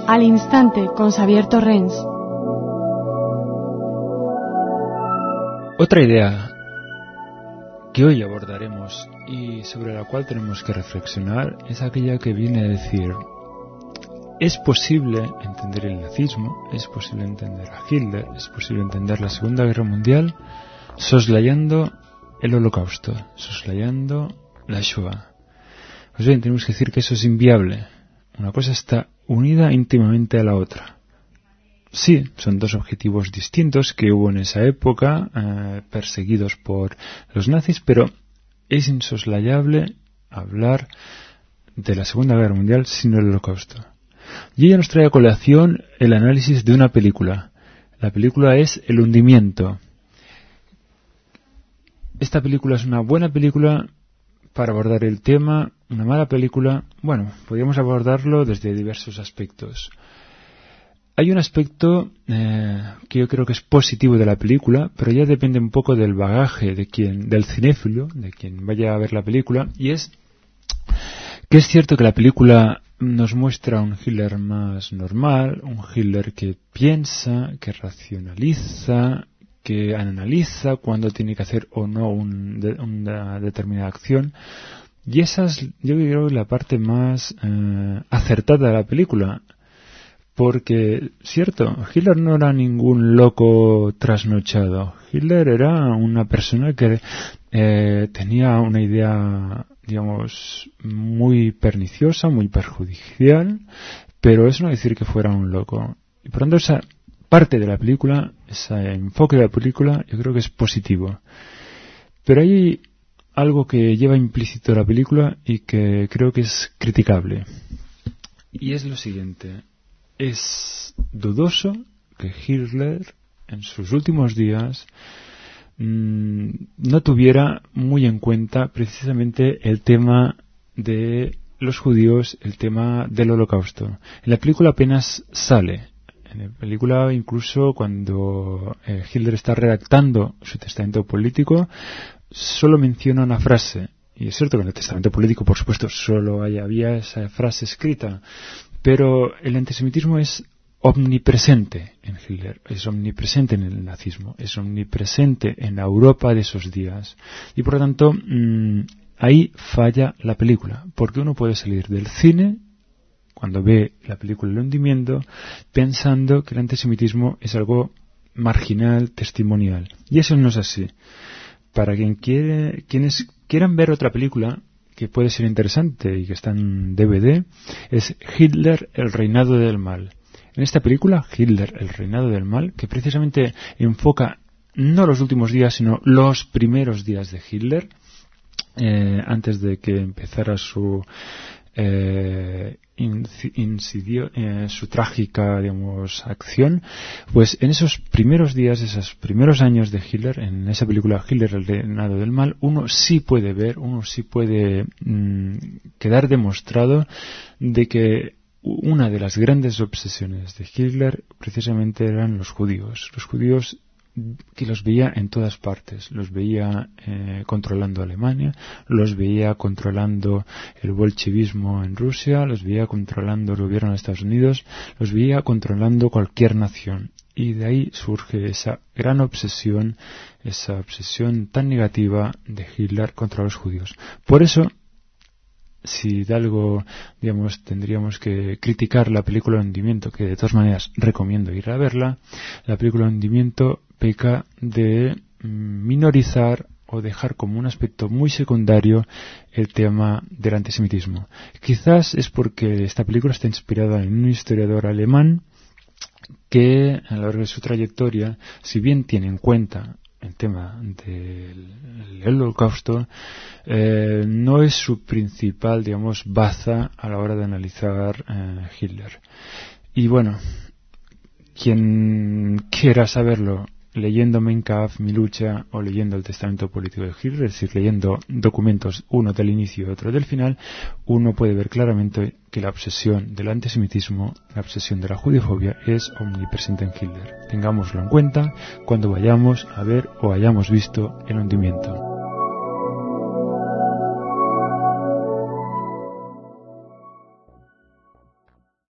Al instante con Xavier Torrens. Otra idea que hoy abordaremos y sobre la cual tenemos que reflexionar es aquella que viene a decir: es posible entender el nazismo, es posible entender a Hitler, es posible entender la Segunda Guerra Mundial soslayando el Holocausto, soslayando la Shoah. Pues bien, tenemos que decir que eso es inviable. Una cosa está unida íntimamente a la otra. Sí, son dos objetivos distintos que hubo en esa época, perseguidos por los nazis, pero es insoslayable hablar de la Segunda Guerra Mundial sin el Holocausto. Y ella nos trae a colación el análisis de una película. La película es El hundimiento. Esta película es una buena película para abordar el tema, una mala película. Bueno, podríamos abordarlo desde diversos aspectos. Hay un aspecto que yo creo que es positivo de la película, pero ya depende un poco del bagaje del cinéfilo, de quien vaya a ver la película, y es que es cierto que la película nos muestra un Hitler más normal, un Hitler que piensa, que racionaliza, que analiza cuándo tiene que hacer o no una determinada acción. Y esa es, yo creo, la parte más acertada de la película. Porque, cierto, Hitler no era ningún loco trasnochado. Hitler era una persona que tenía una idea, digamos, muy perniciosa, muy perjudicial, pero eso no quiere decir que fuera un loco. Y por lo tanto, esa parte de la película, ese enfoque de la película, yo creo que es positivo. Pero hay algo que lleva implícito la película y que creo que es criticable. Y es lo siguiente. Es dudoso que Hitler en sus últimos días no tuviera muy en cuenta precisamente el tema de los judíos, el tema del Holocausto. En la película apenas sale. En la película, incluso cuando Hitler está redactando su testamento político, solo menciona una frase. Y es cierto que en el testamento político, por supuesto, solo había esa frase escrita. Pero el antisemitismo es omnipresente en Hitler, es omnipresente en el nazismo, es omnipresente en la Europa de esos días. Y por lo tanto, ahí falla la película, porque uno puede salir del cine, cuando ve la película El hundimiento, pensando que el antisemitismo es algo marginal, testimonial. Y eso no es así. Para quienes quieran ver otra película que puede ser interesante y que está en DVD, es Hitler, el reinado del mal. En esta película, Hitler, el reinado del mal, que precisamente enfoca no los últimos días, sino los primeros días de Hitler, antes de que empezara su trágica, digamos, acción, pues en esos primeros días, esos primeros años de Hitler, en esa película Hitler, el reinado del mal, uno sí puede ver, uno sí puede quedar demostrado de que una de las grandes obsesiones de Hitler precisamente eran los judíos que los veía en todas partes, los veía controlando Alemania, los veía controlando el bolchevismo en Rusia, los veía controlando el gobierno de Estados Unidos, los veía controlando cualquier nación. Y de ahí surge esa gran obsesión, esa obsesión tan negativa de Hitler contra los judíos. Por eso, si de algo, digamos, tendríamos que criticar la película Hundimiento, que de todas maneras recomiendo ir a verla, la película Hundimiento peca de minorizar o dejar como un aspecto muy secundario el tema del antisemitismo. Quizás es porque esta película está inspirada en un historiador alemán que a lo largo de su trayectoria, si bien tiene en cuenta el tema del Holocausto, no es su principal, digamos, baza a la hora de analizar Hitler. Y bueno, quien quiera saberlo leyendo Mein Kampf, Mi lucha, o leyendo el testamento político de Hitler, es decir, leyendo documentos, uno del inicio y otro del final, uno puede ver claramente que la obsesión del antisemitismo, la obsesión de la judeofobia es omnipresente en Hitler. Tengámoslo en cuenta cuando vayamos a ver o hayamos visto El hundimiento.